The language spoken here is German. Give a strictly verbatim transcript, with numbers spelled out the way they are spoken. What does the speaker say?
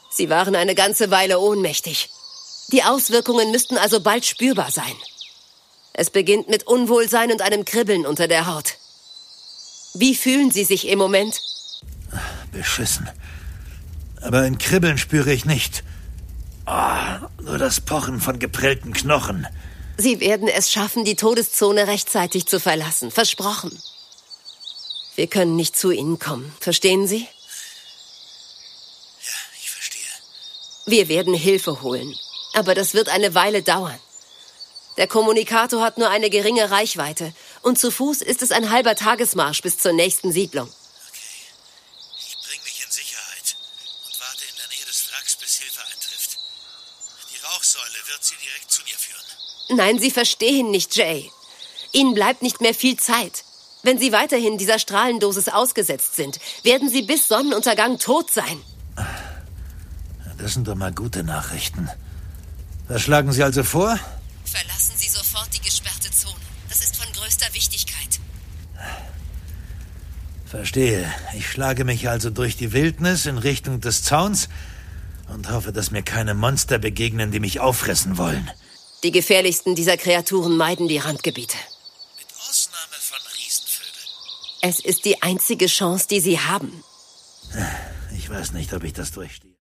Sie waren eine ganze Weile ohnmächtig. Die Auswirkungen müssten also bald spürbar sein. Es beginnt mit Unwohlsein und einem Kribbeln unter der Haut. Wie fühlen Sie sich im Moment? Beschissen. Aber ein Kribbeln spüre ich nicht. Oh, nur das Pochen von geprellten Knochen. Sie werden es schaffen, die Todeszone rechtzeitig zu verlassen. Versprochen. Wir können nicht zu Ihnen kommen. Verstehen Sie? Ja, ich verstehe. Wir werden Hilfe holen. Aber das wird eine Weile dauern. Der Kommunikator hat nur eine geringe Reichweite. Und zu Fuß ist es ein halber Tagesmarsch bis zur nächsten Siedlung. Okay. Ich bringe mich in Sicherheit und warte in der Nähe des Wracks, bis Hilfe eintrifft. Die Rauchsäule wird sie direkt zu mir führen. Nein, Sie verstehen nicht, Jay. Ihnen bleibt nicht mehr viel Zeit. Wenn Sie weiterhin dieser Strahlendosis ausgesetzt sind, werden Sie bis Sonnenuntergang tot sein. Das sind doch mal gute Nachrichten. Was schlagen Sie also vor? Verlassen Sie sofort die gesperrte Zone. Das ist von größter Wichtigkeit. Verstehe. Ich schlage mich also durch die Wildnis in Richtung des Zauns und hoffe, dass mir keine Monster begegnen, die mich auffressen wollen. Die gefährlichsten dieser Kreaturen meiden die Randgebiete. Mit Ausnahme von Riesenvögeln. Es ist die einzige Chance, die Sie haben. Ich weiß nicht, ob ich das durchstehe.